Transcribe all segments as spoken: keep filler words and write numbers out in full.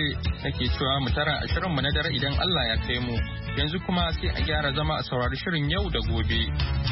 Baballe nake cewa mu tara a shirinmu na dare idan Allah ya kai mu. Yanzu kuma sai a gyara zama a saurari shirin yau da gobe.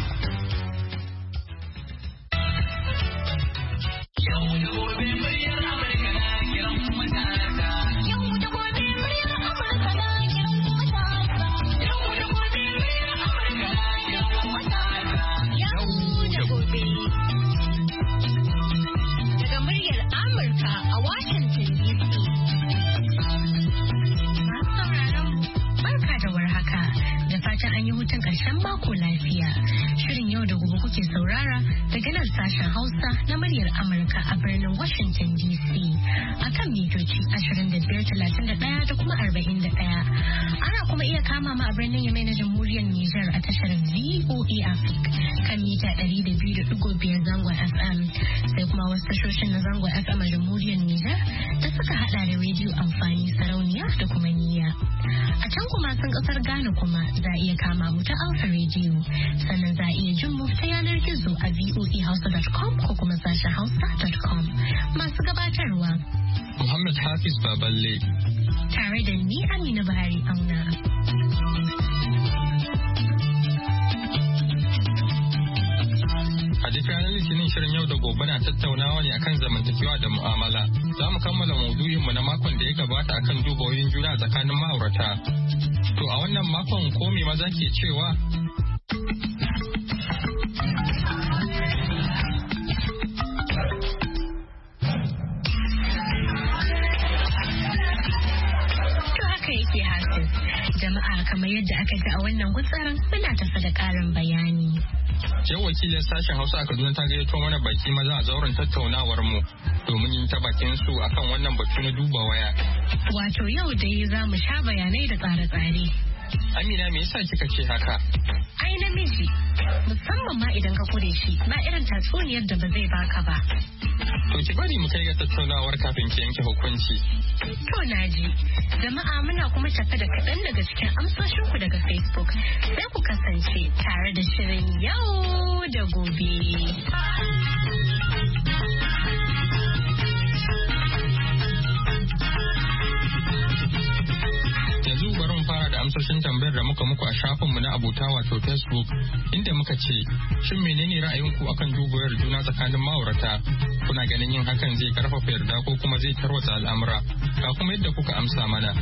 Sashen Hausa na muryar Amurka a birnin Washington D C a kan mitoci ashirin da biyar talatin da ɗaya da kuma arba'in da ɗaya. Ana kuma iya kama ma a birnin Yamai na Jamhuriyar Nijar a tashar V O A Africa kan mita ɗari da biyu da ɗigo biyar zangon F M, sai kuma wasu tashoshin na zangon F M a Jamhuriyar Nijar da suka hada da rediyo amfani sarauniya da kuma niyya. A can kuma sun kasar Ghana kuma za a iya kama mu ta Alpha Radio, sannan za a iya jin mu ta yanar gizo a voahausa dot com ko kuma sashen hausa dot com. Masu gabatarwa Muhammad Hafiz Baballe tare da ni Amina Buhari Auna. A duk ranar Litinin shirin yau da gobe na tattaunawa ne akan zamantakewa da mu'amala. Za mu kammala maudu'inmu na makon da ya gabata akan duba wayoyin juna tsakanin ma'aurata. To a wannan makon ko me maza ke cewa? Jama'a kamar yadda aka ji a wannan gutsarin muna tafa da ƙarin bayani. Yau wakilin sashen Hausa a Kaduna ta gayyato mana baki maza a zauren tattaunawar mu domin yin ta bakin su akan wannan batu na duba waya. Wato yau dai za mu sha bayanai da tsare-tsare. Amina me yasa kika ce haka? Ai namiji musamman ma idan ka kure shi ba irin tatsuniyar da ba zai baka ba. To ki bari mu kai ga tattaunawar kafin ki yanke hukunci. To naji. Jama'a muna kuma tafe da kaɗan daga cikin amsoshinku daga Facebook. Sai ku kasance tare da shirin yau da gobe. Yanzu bari mu fara da amsoshin tambayar da muka muku a shafinmu na abota wato Facebook, inda muka ce shin menene ra'ayinku akan dubayar juna tsakanin ma'aurata? Kuna ganin yin hakan zai karfafa yarda ko kuma zai tarwatsa al'amura? Ga kuma yadda kuka amsa mana.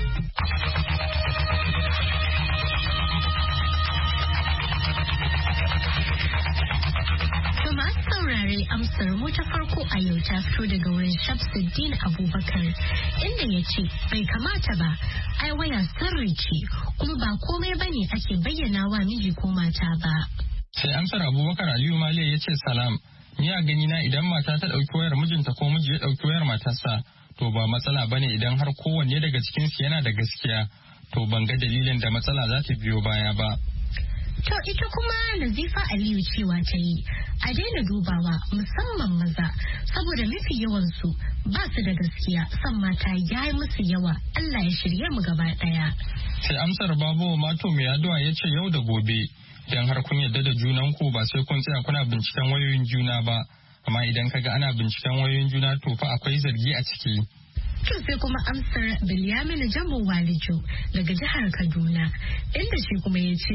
Masu saurare amsar mu ta farko a yau ta fito daga wurin Shamsuddin Abubakar, inda ya ce bai kamata ba, ai waya sirri ce kuma ba komai bane ake bayyana wa miji ko mata ba. Sai amsar Abubakar Aliyu Maliya ya ce salam, ni a gani na idan mata ta ɗauki wayar mijinta ko miji ya ɗauki wayar matarsa to ba matsala bane idan har kowanne daga cikinsu yana da gaskiya, to ban ga dalilin da matsala za ta biyo baya ba. To ita kuma Nazifa Aliyu cewa ta yi a daina dubawa musamman maza saboda mafi yawansu ba su da gaskiya, son mata ya yi musu yawa, Allah ya shirye mu gaba ɗaya. Sai amsar Babu Mato mai addu'a ya ce yau da gobe idan har kun yarda da junanku ba sai kun tsaya kuna binciken wayoyin juna ba, amma idan kaga ana binciken wayoyin juna to fa akwai zargi a ciki. To sai kuma amsar Bilyaminu Jambo Walijo daga jihar Kaduna, inda shi kuma ya ce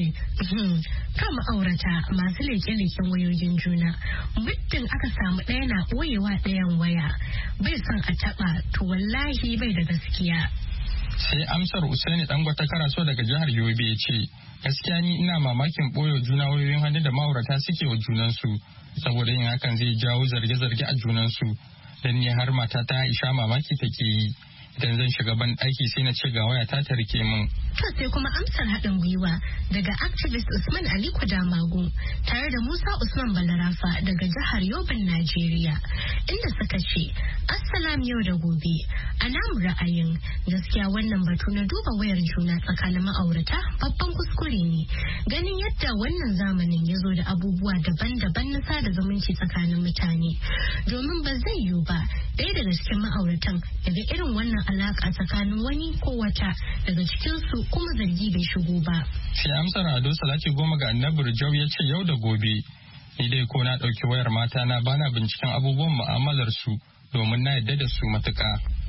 kan ma'aurata masu leke-leken wayoyin juna muddin aka samu ɗaya na ɓoyewa ɗayan waya bai son a taɓa to wallahi bai da gaskiya. Sai amsar Usaini Dangwata Karaso daga jihar Yobe ya ce gaskiya ni ina mamakin ɓoye juna wayoyin hannu da ma'aurata suke wa junansu saboda yin hakan zai jawo zarge-zarge a junansu. Dan ne har mata ta Aisha mamaki take yi idan zan shiga ban ɗaki sai na ce ga waya ta tarke min. To sai kuma amsar haɗin gwiwa daga activist Usman Aliko Damago tare da Musa Usman Balarafa daga jihar Yoban Najeriya, inda suka ce Assalam yau da gobe, a namu ra'ayin gaskiya wannan batu na duba wayar juna tsakanin ma'aurata babban kuskure ne, ganin yadda wannan zamanin ya zo da abubuwa daban-daban na sada zumunci tsakanin mutane, domin ba zai yiwu ba ɗaya daga cikin ma'auratan daga irin wannan alaka tsakanin wani ko wata daga cikinsu kuma zargi bai shigo ba. Sai amsar Ado Salati Goma ga Annabi Jau ya ce yau da gobe, ni dai ko na ɗauki wayar mata na bana binciken abubuwan mu'amalar su domin na yadda da su matuƙa.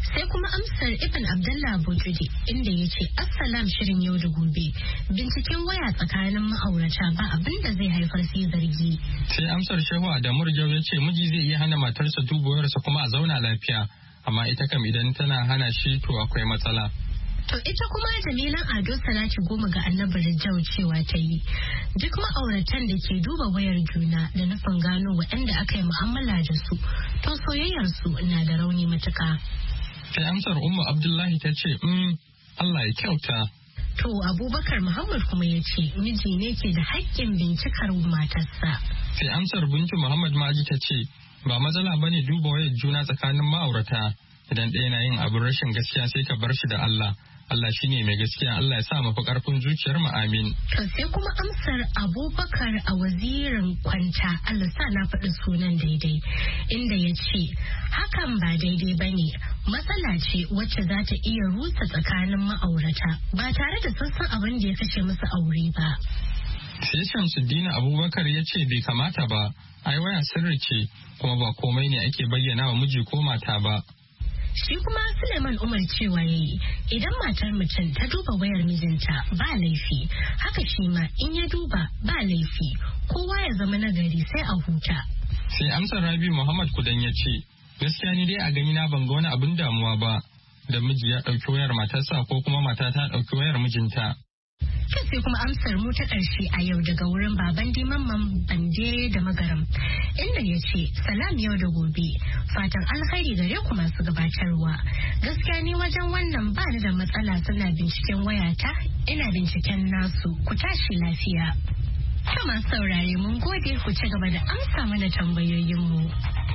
Sai kuma amsar Ibn Abdullah Bojudi inda ya ce Assalam shirin yau da gobe. Binciken waya tsakanin ma'aurata ba abin da zai haifar sai zargi. Sai amsar Shehu Adamu Rijau ya ce miji zai iya hana matarsa duba wayarsa kuma a zauna lafiya. Amma ita kam idan tana hana shi to akwai matsala. To ita kuma Jamilan Ado Salati goma ga Annabi Rijau cewa ta yi. Duk ma'auratan da ke duba wayar juna da nufin gano waɗanda aka yi mu'amala da su, to soyayyarsu na da rauni matuka. Sai amsar Ummu Abdullahi ta ce, "Mm, Allah ya kyauta." To Abubakar Muhammad kuma ya ce miji ne ke da haƙƙin bincikar matarsa. Sai amsar Bintu Muhammad Maji ta ce, "Ba matsala bane duba wayar juna tsakanin ma'aurata. Idan ɗaya na yin abin rashin gaskiya sai ka bar shi da Allah. Allah shi ne mai gaskiya, Allah ya sa mafi ƙarfin zuciyar mu amin." To sai kuma amsar Abubakar a wazirin kwanta, Allah sa na faɗi sunan daidai, inda ya ce hakan ba daidai ba ne, matsala ce wacce za ta iya rusa tsakanin ma'aurata ba tare da sun san abin da ya kashe musu aure ba. Sai Shamsuddin Abubakar ya ce bai kamata ba, ai waya sirri ce kuma ba komai ne ake bayyana wa miji ko mata ba. Shi kuma Suleiman Umar cewa ya yi idan matar mutum ta duba wayar mijinta ba laifi, haka shi ma in ya duba ba laifi, kowa ya zama nagari sai a huta. Sai amsar Rabi Muhammad Kudan ya ce, gaskiya ni dai a gani na ban ga wani abin damuwa ba da miji ya ɗauki wayar matarsa ko kuma mata ta ɗauki wayar mijinta. Sai kuma amsar mu ta ƙarshe a yau daga wurin baban Mamman Bande da Magaram, inda ya ce salam yau da gobe, fatan alkhairi gare ku masu gabatarwa. Gaskiya ni wajen wannan ba ni da matsala, suna binciken wayata ina binciken nasu, ku tashi lafiya. Kama saurare mun gode, ku ci gaba da amsa mana tambayoyinmu.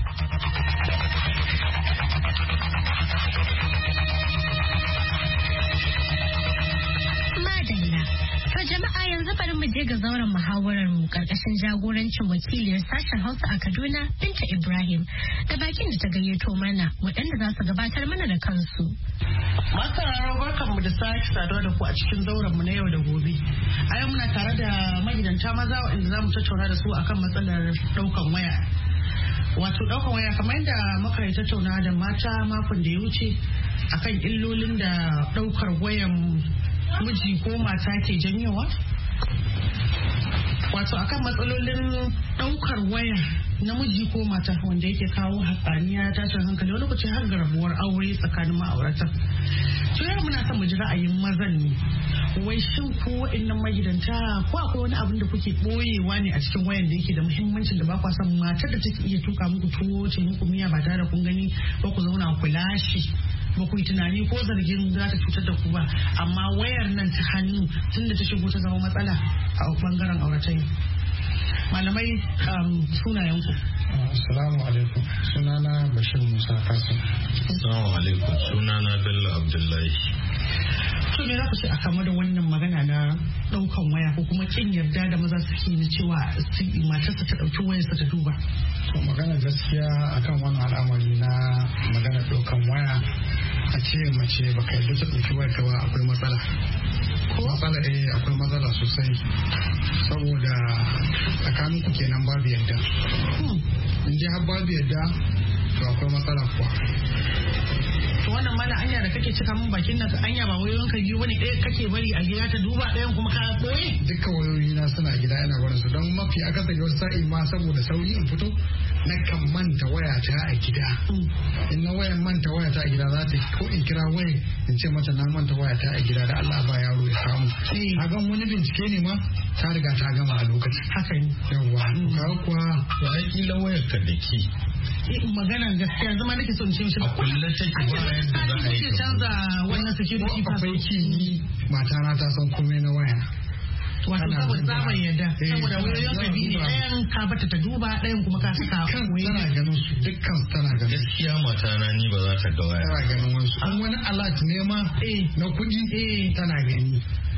Madalla. To jama'a yanzu bari mu je ga zauren muhawarar mu karkashin jagorancin wakiliyar sashen Hausa a Kaduna Binta Ibrahim da bakin da ta gayyato mana waɗanda za su gabatar mana da kansu. Masu sauraro barkan mu da sake saduwa da ku a cikin zauren mu na yau da gobe. A yau muna tare da magidanta maza waɗanda za mu tattauna da su akan matsalar ɗaukan waya. Wato ɗaukan waya kamar yadda muka yi tattauna da mata makon da ya wuce akan illolin da ɗaukar wayan miji ko mata ke janyowa, wato akan matsalolin daukar waya na miji ko mata wanda yake kawo hatsaniya, tashin hankali, wani lokaci har rabuwar aure tsakanin ma'aurata. To yau muna son mu ji ra'ayin mazan ne, wai shin ko wa'annan magidanta ko akwai wani abin da kuke boyewa ne a cikin wayan da yake da muhimmancin da ba kwa son matar da take iya tuka muku tuwo ce muku miya ba tare da kun gani ba ku zauna ku lashe ba ku yi tunani ko zargin za ta cutar da ku ba, amma wayar nan ta hannu tun da ta shigo ta zama matsala a bangaren auratayya. Malamai sunayen ku. Assalamu alaikum, sunana Bashir Musa Kasim. Assalamu alaikum, sunana Bello Abdullahi. To me za ku ce a kama da wannan magana na daukan waya ko kuma kin yarda da maza suke na cewa matarsa ta dauki wayarsa ta duba? To magana gaskiya akan wannan al'amari na magana daukan waya, a ce mace baka yarda ta dauki wayar ka ba akwai matsala. Ko matsala eh akwai matsala sosai, saboda tsakanin ku kenan babu yarda. In ji har babu yarda to akwai matsala kuwa. To wannan mala anya da kake cika min bakin nan anya ba wayoyin ka biyu bane, ɗaya kake bari a gida ta duba, ɗayan kuma ka boye? Dukkan wayoyi na suna gida ina barin su, don mafi akasari wasu sa'i ma saboda sauri in fito na kan manta waya ta a gida. In na wayan manta waya ta a gida za ta ko in kira waya in ce mata na manta waya ta a gida da Allah ba yaro ya samu. A gan wani bincike ne ma ta riga ta gama a lokacin. Haka ne. Yawwa. Kawo kuwa ba a kila wayar ka da ke. Maganar gaskiya zama nake son ce shi. A kullum take ba yadda za a yi. Canza wannan security pass. Akwai ki mata na ta san komai na waya. Wato saboda zaban yadda saboda wayoyin ka biyu ne, ɗayan ka bata ta duba, ɗayan kuma ka saka wani. Tana ganin su dukkan tana ganin. Gaskiya mata na ni ba za ta ga waya. Tana ganin wasu. An wani alert ne ma na kuɗi tana gani.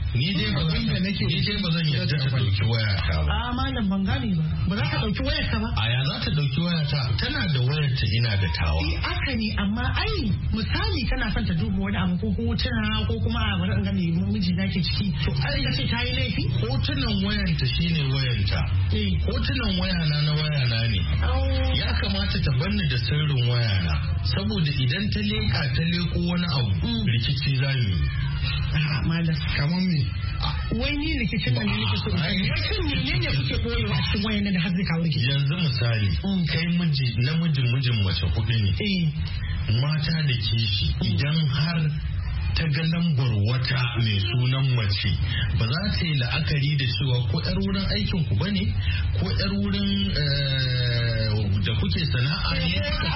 Ni dai ba zan nake ni dai ba zan yarda ta dauki waya ta ba. A malam ban gane ba. Ba za ta dauki wayar ta ba. A ya za ta dauki waya ta? Tana da wayar ta ina da tawa. Eh aka ne amma ai misali kana son ta duba wani abu ko hotuna ko kuma a bari in ga me miji na ke ciki. To ai ka ce ta yi laifi? Hotunan wayar ta shine wayar ta. Eh hotunan waya na na waya na ne. Ya kamata ta banni da sirrin waya na saboda idan ta leka ta leko wani abu rikici za mu yi. Malam kamar me wai ni rikicin da ne nake so wai shin menene kuke koyewa a cikin wayan da har zai kawo rikici yanzu misali kai miji namijin mijin mace kuɗi ne mata da kishi idan har ta ga lambar wata mai sunan mace ba za ta yi la'akari da cewa ko yar wurin aikin ku bane ko yar wurin da kuke sana'a ne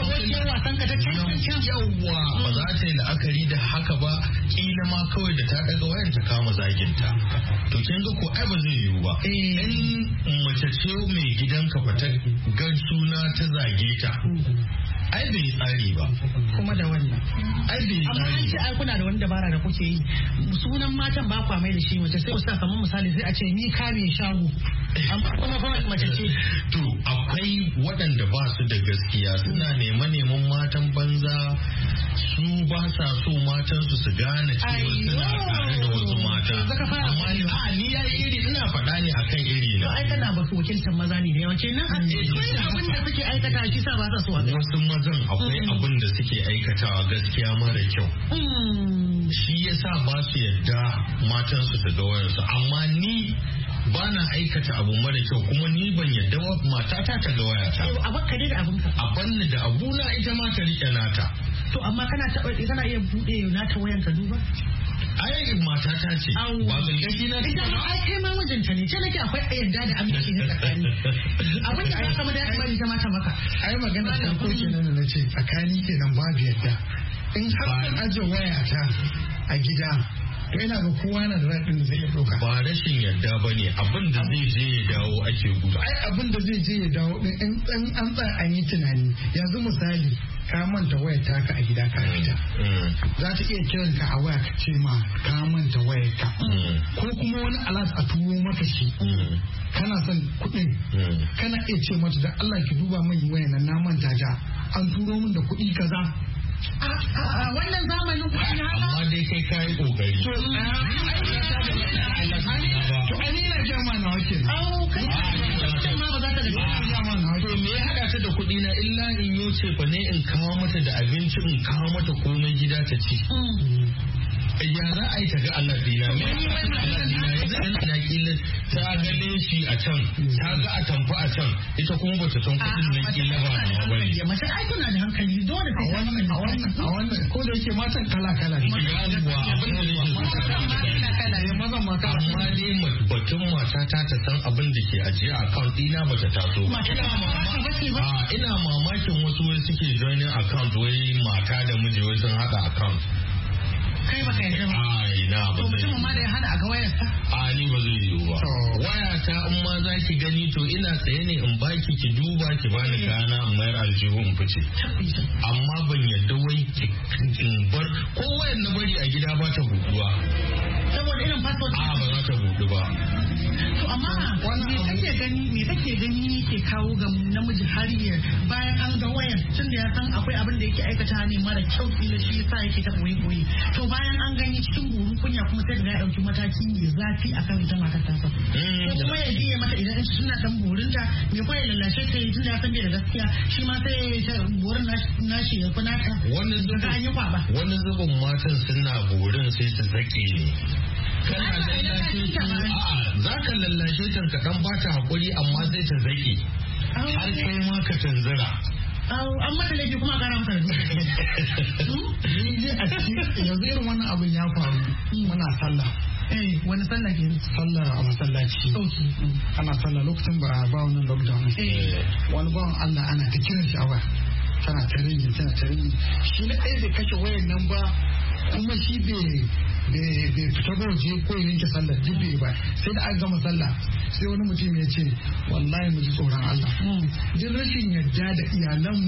yawwa ba za ta yi la'akari da haka ba kila ma kawai da ta daga wayan ta kama zaginta to kin ga ko ai ba zai yiwu ba in mace ce mai gidanka ba ta ga suna ta zage ta ai bai tsari ba kuma da wannan ai bai tsari amma an ce ai kuna da wani dabara da kuke yi sunan matan ba kwa mai da shi mace sai ku sa kamar misali sai a ce ni ka ne shago amma kuma fa mace ce to akwai waɗanda ba su da gaskiya suna neman neman matan banza su ba sa so matan su su gane cewa suna tare da wasu mata amma ni a ni yayi iri ina faɗa ne akan iri na ai kana ba su wakiltar maza ne da yawa kenan a ce abin da suke aikata shi sa ba sa so a wasu mazan akwai abin da suke aikatawa gaskiya mara kyau shi yasa ba su yadda matansu su ga wayansu amma ni ba na aikata abu mara kyau kuma ni ban yadda matata ta ga wayata a bakka dai da abinka a banni da abuna ita ma ta rike nata to amma kana taɓa kana iya buɗe nata wayan ka duba ai matata ce ba gangashi na ita ma ai kai ma mijinta ne ce nake akwai yadda da aminci na tsakani abin da aka da ya bari ta mata maka ai magana ta ko kenan na ce tsakani kenan babu yadda in har an aje wayata a gida to ina ga kowa yana da raɗin da zai iya ɗauka ba rashin yadda ba ne abin da zai je ya dawo ake gudu ai abin da zai je ya dawo din in an tsaya an yi tunani yanzu misali ka manta wayar taka a gida ka fita za ta iya kiran ka a waya ka ce ma ka manta wayar ka ko kuma wani alat a turo maka shi kana son kuɗin kana iya ce mata da Allah ki duba min wayar nan na manta ta an turo min da kuɗi kaza a wannan zamanin kuɗi na amma dai kai kayi kokari to ani na jama na wakil au kai ma ba za ta da jama na wakil to me ya hada ta da kuɗi na illa in yo ce fa ne in kawo mata da abinci in kawo mata komai gida ta ci ya za a yi ta ga Allah dina me Allah dina yanzu an na kila ta ga leshi a can ta ga a tamfa a can ita kuma bata san kudin nan kila ba na bane mace ai tana da hankali dole sai ta wannan a wannan a wannan ko da yake matan kala kala ne yawa abin da nake kala ne mazan ma kala amma dai batun matata ta san abin da ke ajiye a account dina bata taso ba ina mamakin wasu wai suke joining account wai mata da miji wai sun hada account kai baka yarda ba ai na ba to mutum ma da ya hada a ga wayarsa a ni ba zai yiwu ba wayata in ma za ki gani to ina tsaye ne in baki ki duba ki bani kana in mayar aljihu in fice amma ban yadda wai ki in bar ko wayar na bari a gida ba ta buɗuwa saboda irin password a ba za ta buɗu ba to amma me kake gani me kake gani ke kawo ga namiji har ya bayan an ga wayar tun da ya san akwai abin da yake aikata ne mara kyau kila shi yasa yake ta boye boye to bayan an gani cikin burin kunya kuma sai da ya dauki mataki mai zafi akan ita matar ta sa ko kuma ya biye mata idan in suna dan burinta me ko ya lallace ta yi tun da ya san bai da gaskiya shi ma sai ya burin nashi ya kuna ta wannan zubin an yi kwaba wannan zubin matan suna burin sai su zake ne kana lallashe ta a'a za ka lallashe ta ka dan bata hakuri amma sai ta zake har kai ma ka tanzira an mata laifi kuma a kara mata da ni je a cikin yanzu irin wannan abin ya faru muna sallah eh wani sallah ke sallah a masallaci ana sallah lokacin ba ba wannan lockdown wani bawan Allah ana ta kiran shi a waya tana ta rinji tana ta rinji shi na ɗaya bai kashe wayan nan ba kuma shi bai fita ba waje ko ya yanke sallar jibe ba sai da aka gama sallah sai wani mutum ya ce wallahi mu ji tsoron Allah duk rashin yarda da iyalan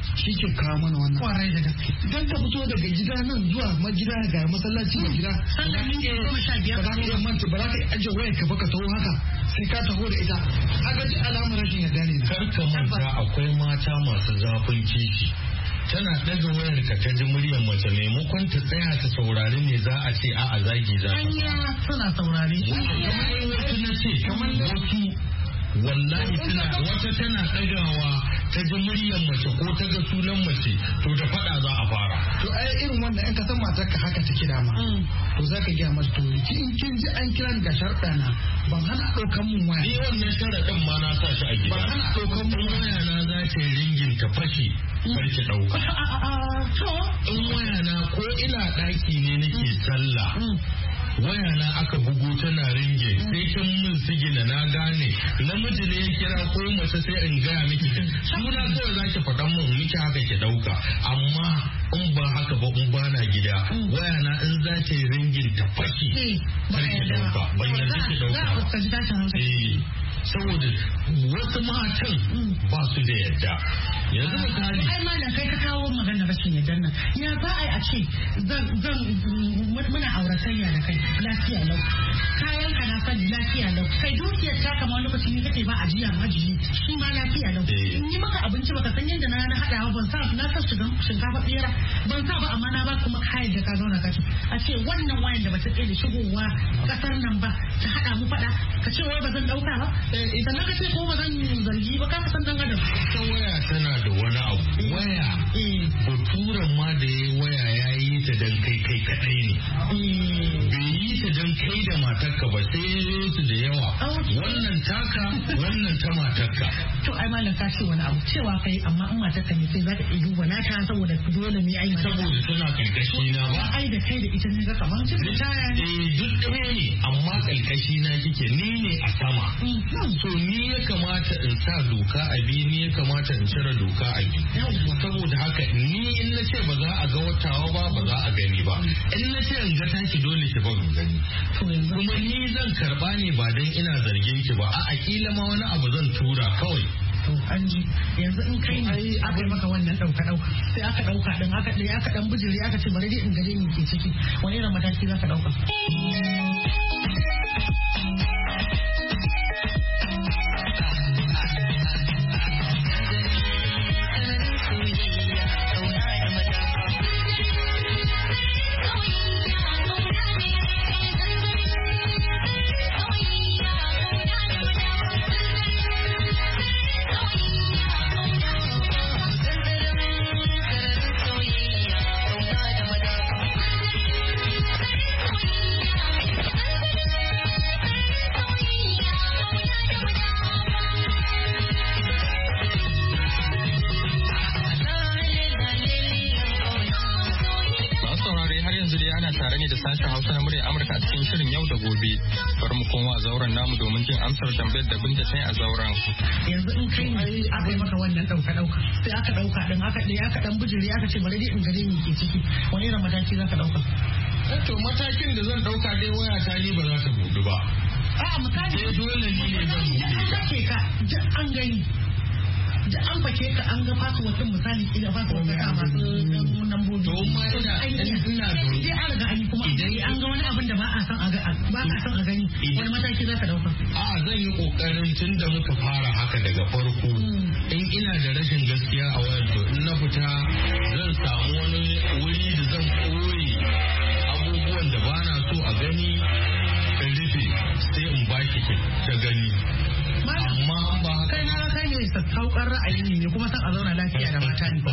shi ke kawo mana wannan. Kwarai da gaske. Idan ka fito daga gida nan zuwa magida ga masallaci da gida. Sannan minti goma sha biyar. Ba za ka iya manta ba za ka iya ajiye wayar ka baka taho haka sai ka taho da ita. Haka ji alamar rashin yarda ne. Kar ka manta akwai mata masu zafin kishi. Tana ɗaga wayar ka ta ji muryar mace maimakon ta tsaya ta saurari ne za a ce a'a zagi za ta. Anya suna saurari. Kamar wasu na ce kamar wasu wallahi tana wata tana ɗagawa ta ji muryar mace ko ta ga sunan mace to da faɗa za a fara. To ai irin wannan in ka san matar ka haka take dama. To za ka gaya mata to in kin ji an kira ni ga sharɗa na ban hana ɗaukan mun waya. Ni wannan sharaɗin ma na sa shi a gida. Ban hana ɗaukan mun waya na za ta yi ringin ta fashe kar ki ɗauka. In waya na ko ina ɗaki ne nake sallah. Waya na aka bugu tana ringe sai kin mun sigina na gane namiji ne ya kira ko mace sai in gaya miki suna kawai zaki faɗan mun miki haka ki ɗauka amma in ba haka ba in ba na gida waya na in za ta yi ringin ta fashi kar ki ɗauka ban yarda ki ɗauka. Eh saboda wasu matan ba su da yadda. Yanzu misali ai ma da kai ka kawo magana rashin yadda nan ya za a yi a ce zan zan muna auratayya da kai lafiya lau kayan ka na sani lafiya lau kai dukiyar ta kama lokaci ne kake ba ajiya majiyi shi ma lafiya lau in yi maka abinci baka san yadda na na hadawa ban sa na sa shinkafa tsira ban sa ba amma na ba kuma kayan da ka zauna ka ci a ce wannan wayan da bata tsaye da shigowa kasar nan ba ta hada mu fada ka ce wai ba zan dauka ba sannan ka ce ko ba zan zargi ba ka san dan adam. Ta waya tana da wani abu waya baturan ma da ya waya ya yi ta dan kai kai kadai ne bai yi ta dan kai da matarka ba sai ya yi su da yawa wannan taka wannan ta matarka. To ai malam ka ce wani abu cewa kai amma in matarka ne sai za ka iya duba nata saboda dole ne ai saboda tana karkashi na ba ai da kai da ita ne ga kamar cin da taya ne eh duk ɗaya ne amma karkashi na kike ni ne a sama so ni ya kamata in sa doka a bi ni ya kamata in cire doka a bi saboda haka ni in na ce ba za a ga watawa ba ba za a gani ba in na ce in ga taki dole ki ba gani kuma ni zan karba ne ba dan ina zargin ki ba a akila ma wani abu zan tura kawai. To an ji yanzu in kai ne aka yi maka wannan dauka dauka sai aka dauka din aka ɗaya aka dan bijire aka ce bari dai in gare ni ke ciki wani irin mataki za ka dauka. Sashen Hausa na muryar Amurka a cikin shirin yau da gobe. Bari mu koma zauren namu domin jin amsar tambayar da Binta ta yi a zauren. Yanzu in kai ne aka yi maka wannan dauka dauka sai aka dauka din aka ɗaya aka dan bijire aka ce bari dai in gare ni ke ciki wani irin mataki za ka dauka. To matakin da zan dauka dai waya ta ni ba za ta budu ba. A misali dole ne ne zan buɗe ta. Ka ka an gani da an fake ka an ga fasu wata misali ina fasu wata ka masu lambobi. To ma ina ina dai an ga an yi kuma idan an ga wani abin da ba a san a ga ba a san a gani wani mataki za ka dauka. A'a zan yi kokarin tun da muka fara haka daga farko in ina da rashin gaskiya a wayar to in na fita zan samu wani wuri da zan koyi abubuwan da ba na so a gani in rufe sai in baki ta gani. Amma ba kai na kai ne sassauƙar ra'ayi ne kuma san a zauna lafiya da mata ne.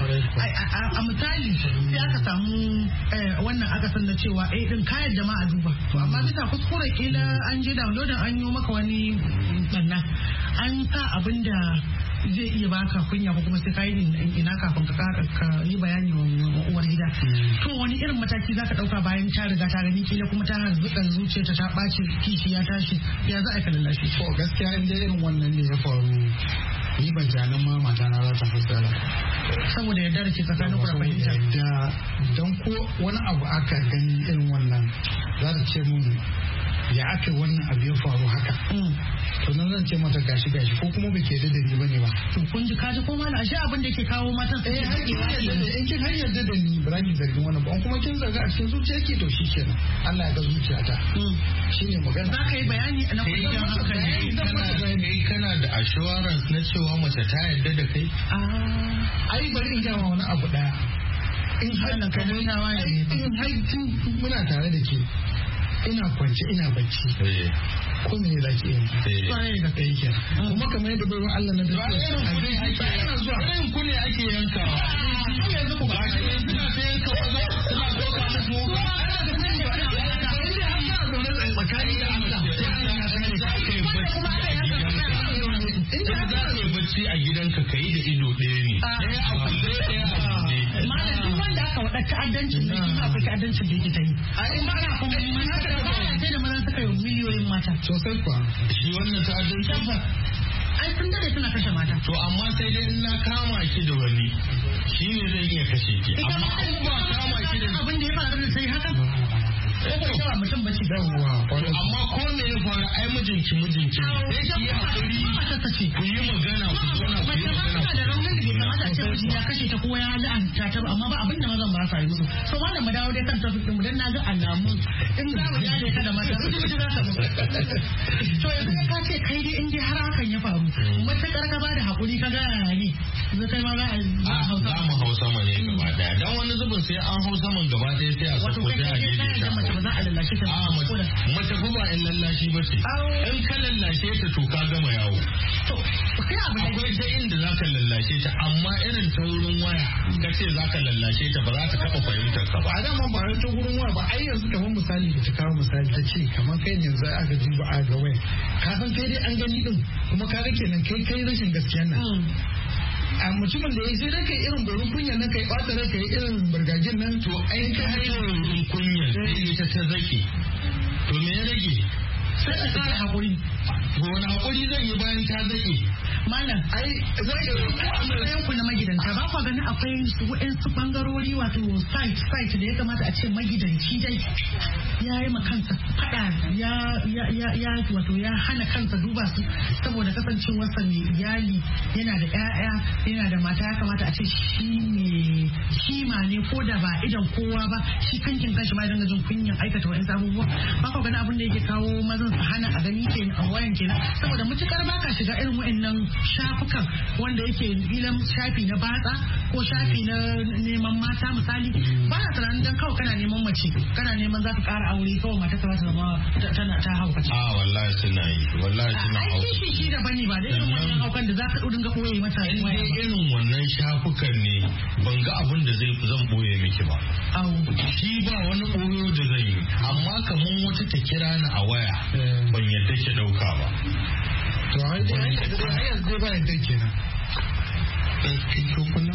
A misali sai aka samu wannan aka san da cewa eh din kayan jama'a duba to amma bisa kuskure kila an je download an yi maka wani banna an sa abin da zai iya baka kunya ko kuma sai ka yi ina kafin ka ka yi bayani wa uwar gida. To wani irin mataki zaka dauka bayan ta riga ta gani kila kuma ta harzuka zuciyarta ta ɓaci kishi ya tashi ya za a ka lallashi. To gaskiya in dai irin wannan ne ya faru ni ban janan ma mata na za ta fuskara. Saboda yadda da ke tsakanin ku da fahimta. Don ko wani abu aka gani irin wannan za ta ce mun ya aka wannan abu ya faru haka to nan zan ce mata gashi gashi ko kuma bai ke da ni bane ba to kun ji kaji ko mana ashe abin da ke kawo matan sai eh in kin har yarda da ni ba ki zargin wannan ba kuma kin zarga a cikin zuciyarki to shikenan Allah ya ga zuciyata shine magana za ka yi bayani na kudin hankali kana da assurance na cewa mace ta yarda da kai ai bari in gama wani abu daya in har in har muna tare da ke ina kwance ina bacci ko me ne zaki yi sai da kai ke kuma kamar yadda bai Allah na da ina zuwa irin ku ne ake yankawa yanzu ku ba shi suna ta yanka wazo suna doka muku tsakani da Allah inda za ka yi bacci a gidanka ka yi da ido ɗaya ne ɗaya a kulle ɗaya a kulle malam duk wanda aka waɗa ta'addancin ne kuma akwai ta'addancin da yake ta yi a in ba na kuma sai da mazan suka yi miliyoyin mata sosai kuwa shi wannan ta'addancin ai sun dade suna kashe mata to amma sai dai in na kama ki da wani shi ne zai iya kashe ki amma in ba kama ki da abin da ya faru da sai haka ko mutum ba ce amma ko me ya faru ai mijinki mijinki sai ki yi hakuri ku yi magana ku zauna ku yi magana da raunin da ke kamata a ce miji ya kashe ta ko ya la'anta ta amma ba abin da mazan ba sa yi musu so wannan mu dawo dai kan tafi din mu dan naga alamun in za mu gane ka da mata miji miji za ka musu to yanzu ka ce kai dai in dai har hakan ya faru matakar ka ba da hakuri ka ga ne zai kai ma za a hausa za mu hausa mu ne gaba daya dan wani zubin sai an hausa man gaba daya sai a sako sai a je ta ba za a lallashe ta mace ko ba in lallashi ba ce in ka lallashe ta to ka gama yawo akwai ta inda za ka lallashe ta amma irin ta wurin waya ka ce za ka lallashe ta ba za ta taɓa fahimtar ka ba a dama ba ta wurin waya ba ai yanzu kamar misali da ta kawo misali ta ce kamar kai ne za a ga duba a ga waya ka san kai dai an gani din kuma ka ga kenan kai kai rashin gaskiya nan a mutumin da ya sai dai kai irin borin kunya na kai bata rai kai irin burgajin nan to ai ka irin kunya sai ita ta zaki to me ya rage sai a kara hakuri to wani hakuri zan yi bayan ta zaki malam ai zai da matsayin ku na magidanta ba ku ganin akwai su waɗansu bangarori wato site site da ya kamata a ce magidanci dai ya yi ma kansa fada ya ya ya wato ya hana kansa duba su saboda kasancewarsa mai iyali yana da ƴaƴa yana da mata ya kamata a ce shi ne kima ne ko da ba idan kowa ba shi kankin kanshi ma dinga jin kunyan aikata wa'in abubuwa ba ku ganin abin da yake kawo mazan su hana a gani kenan a wayan kenan saboda mutukar baka shiga irin wa'annan shafukan wanda yake ilan shafi na batsa ko shafi na neman mata misali ba na tunanin dan kawai kana neman mace kana neman za ka ƙara aure kawai mata ta zama tana ta haukace a wallahi suna yi wallahi suna hauka ai shi shi da bane ba da irin wannan haukan da za ka dinga koyi mata irin wannan shafukan ne ban ga abin da zai zan boye miki ba shi ba wani boyo da zai yi amma kaman wata ta kira ni a waya ban yadda ki dauka ba to ai dai ai yanzu ba yadda kenan to kula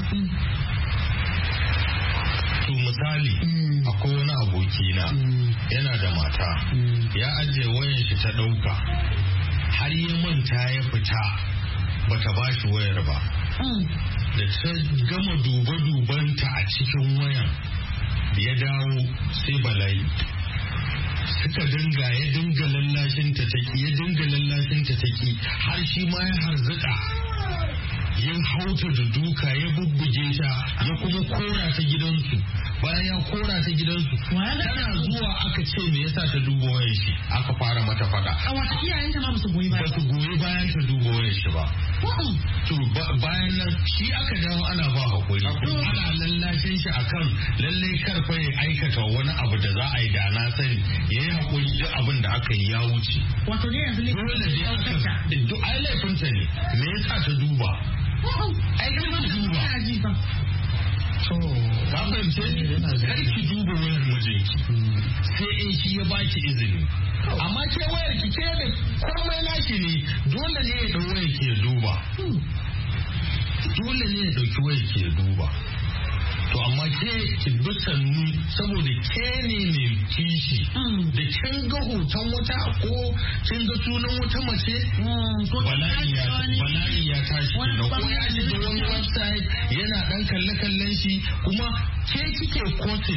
to misali akwai wani aboki na yana da mata ya ajiye wayan shi ta dauka har ya manta ya fita bata ba shi wayar ba da ta gama duba-dubanta a cikin wayan ya dawo sai bala'i suka dinga ya dinga lallashin ta taki ya dinga lallashin ta taki har shi ma ya harzuka ya hauta da duka ya bubbuge ta ya kuma kora ta gidansu bayan ya kora ta gidansu tana zuwa aka ce me yasa ta duba wayar shi aka fara mata fada a wata iyayen ta ma ba su goyi bayan ba su goyi bayan ta duba wayar shi ba to bayan nan shi aka dawo ana ba hakuri ana lallashin shi akan lalle karfa ya aikata wani abu da za a yi da na sani yayi hakuri duk abin da aka yi ya wuce wato ne yanzu ne duk ai laifinta ne me yasa ta duba ai kan ki duba to ka fahimce kar ki duba wayar mijinki sai in shi ya baki izini amma ke wayar ki ke da komai naki ne dole ne ya dau wayar ki ya duba dole ne ya dauki wayar ki ya duba to amma ke ki bi sannu saboda ke ne mai kishi da kin ga hoton wata ko kin ga sunan wata mace bala'i ya tashi da ko ya shiga wani website yana dan kalle kallon shi kuma ke kike kotin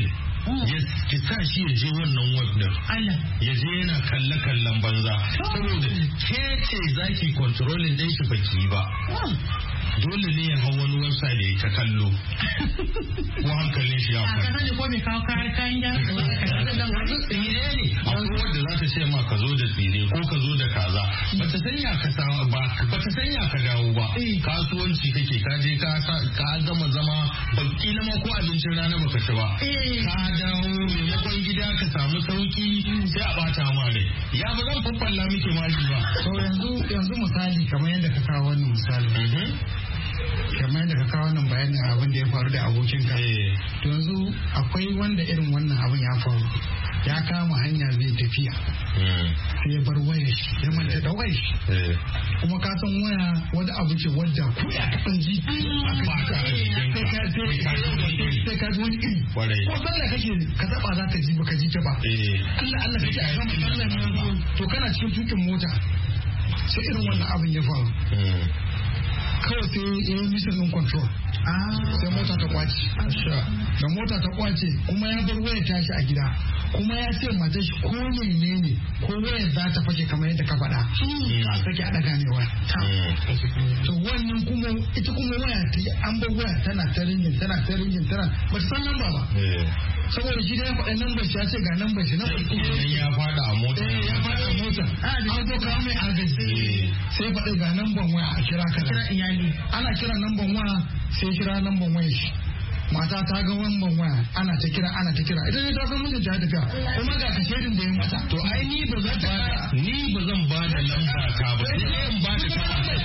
ki sa shi ya je wannan web din ya je yana kalle kallon banza saboda ke ce zaki controlling din shi baki ba dole ne ya hau wani website da ya ta kallo ko hankalin shi ya kwanta. A kasar ko bai kawo kayan gyara da wani kasar da wani tsire ne. Akwai wanda za ta ce ma ka zo da tsire ko ka zo da kaza. Bata sanya ka samu ba bata sanya ka dawo ba. Kasuwanci kake ka je ka ka gama zama baki na ma ko abincin rana baka ci ba. Ka dawo maimakon gida ka samu sauki sai a bata ma rai. Ya ba zan faffalla miki mali ba. To yanzu yanzu misali kamar yadda ka kawo wannan misali. kamar yadda ka kawo wannan bayanin abin da ya faru da abokinka to yanzu akwai wanda irin wannan abin ya faru ya kama hanya zai tafiya sai ya bar wayar shi ya manta da wayar shi kuma ka san waya wani abu ce wadda ko ya kasan ji sai ka ji wani iri ko sallah kake ka taba za ka ji baka ji ta ba Allah Allah kake a kan sallah ne to kana cikin tukin mota sai irin wannan abin ya faru kawai sai ya yi mission din control sai mota ta kwace da mota ta kwace kuma ya bar wayar tashi a gida kuma ya ce mata shi ko ne ne ko wayar za ta fashe kamar yadda ka faɗa a sake a ɗaga ne waya to wannan kuma ita kuma waya an bar waya tana ta ringin tana ta ringin tana ba ta san namba ba saboda shi da ya faɗa nan shi ya ce ga nan shi nan ya faɗa a mota ya faɗa a mota an zo kawo mai agaji sai faɗa ga nan waya a kira ka kira iyali ana kira nan waya sai kira nan waya shi mata ta ga wannan waya ana ta kira ana ta kira ita ne ta san mijinta ya tafiya kuma ga kashedin da ya mata to ai ni ba zan ba ni ba zan ba da lamba ta ba sai in ba da ta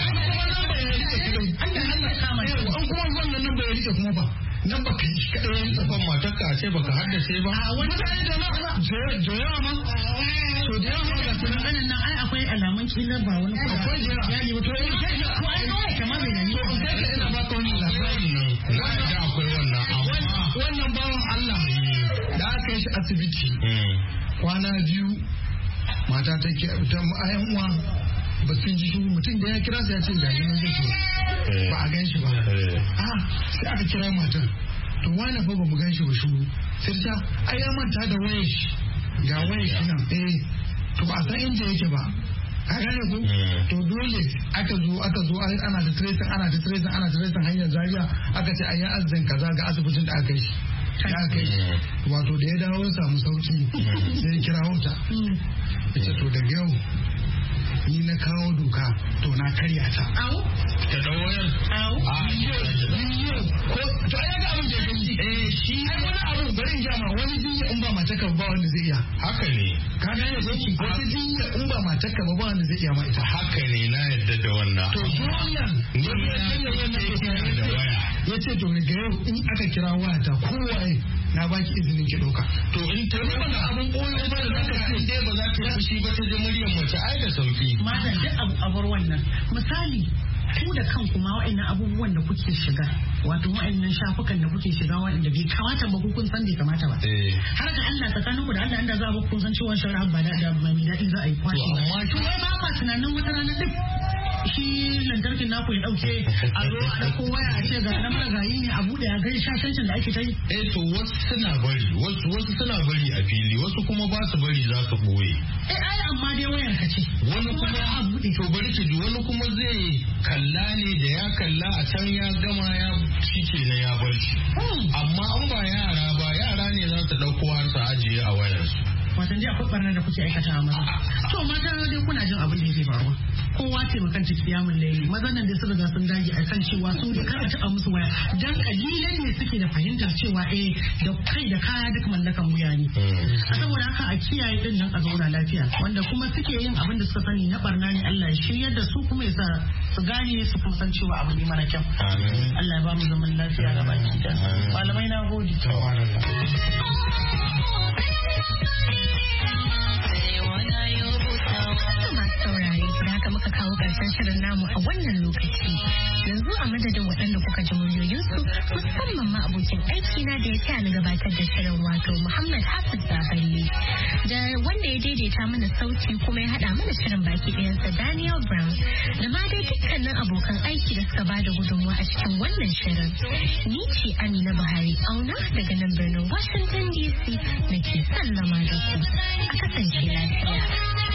an kuma wannan nan ya rike kuma ba nan ba kai kadai ya rike ban matar ka ce baka haddace ba a wani sai da ma joya ma to da yawa ga sunan ganin nan ai akwai alamun kila ba wani akwai jira ya ne to ai ai kamar bai da ni ko sai ina ba ka wani labari nan na da akwai wannan amma wannan bawan Allah da aka yi shi asibiti kwana biyu mata ta ke ta ayan uwa ba sun ji shi mutum da ya kira sai ya ce ga nan zai ba a gan shi ba a sai aka kira matan to wani fa ba mu gan shi ba shi sai ta ai ya manta da wayar shi ga wayar shi nan eh to ba a san inda yake ba a gane ku to dole aka zo aka zo ana da tracing ana da tracing ana da tracing hanyar Zaria aka ce ayi azzan kaza ga asibitin da aka yi ya aka yi wato da ya dawo samu sauki sai kira wuta ita to daga yau ni na kawo doka to na karya ta ta dawoyar a yau ko to ai ga abin da ya gani eh shi ai wani abu bari in jama wani jinya in ba mata ka ba wanda zai iya haka ne ka gane ko wani jinya in ba mata ka ba wanda zai iya ma ita haka ne na yadda da wannan to wannan wannan da waya yace to ga yau in aka kira waya ta kowaye na baki izinin ki doka to in ta wannan abun koyo ba da zaka ce dai ba za ta yi shi ba ta je muryar mace ai da sauki madan duk abu a bar wannan misali ku da kanku ma wa'annan abubuwan da kuke shiga wato wa'annan shafukan da kuke shiga wa'anda bai kamata ba kun san bai kamata ba har ga Allah tsakanin ku da Allah inda za ku kun san cewa shari'a ba da mai daɗi za a yi kwashi amma to wai ba ma tunanin wata rana duk shi lantarkin naku ya dauke a zo a dauko waya a ce ga nan magayi ne a bude a gari shashancin da ake ta yi eh to wasu suna bari wasu wasu suna bari a fili wasu kuma ba su bari za su boye eh ai amma dai wayar ka ce wani kuma a bude to bari ki ji wani kuma zai kalla ne da ya kalla a can ya gama ya shike na ya bar shi amma an ba yara ba yara ne za su dauko har su ajiye a wayarsu watan dai akwai barnar da kuke aikata a maza to mata dai kuna jin abin da yake faruwa kowa ce makan ciki kiyamun laili mazan nan dai sun riga sun dage a kan cewa su da kada taɓa musu waya dan kalilan ne suke da fahimtar cewa eh da kai da kaya duk mallakan wuya ne a saboda haka a kiyaye din nan a zauna lafiya wanda kuma suke yin abin da suka sani na barna ne Allah ya shiryar da su kuma ya sa su gane su kuma san cewa abu ne mara kyau Allah ya ba mu zaman lafiya ga baki da malamai na gode da haka muka kawo ƙarshen shirin namu a wannan lokaci yanzu a madadin waɗanda kuka ji muryoyinsu musamman ma abokin aiki na da ya taya ni gabatar da shirin wato Muhammad Hafiz Baballe da wanda ya daidaita mana sauti kuma ya haɗa mana shirin baki ɗayansa Daniel Brown da ma dai dukkanin abokan aiki da suka bada gudunmawa a cikin wannan shirin. Ni ce Amina Buhari Auna daga nan birnin Washington D C nake sallama da ku. A kasance lafiya.